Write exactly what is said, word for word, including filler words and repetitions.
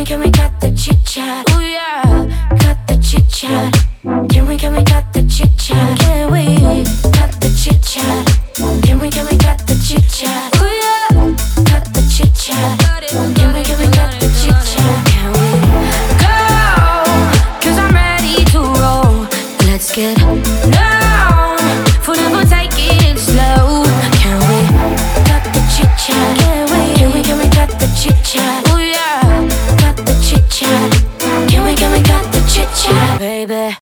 can we cut the chit chat? Ooh yeah, cut the chit chat. Can we, can we cut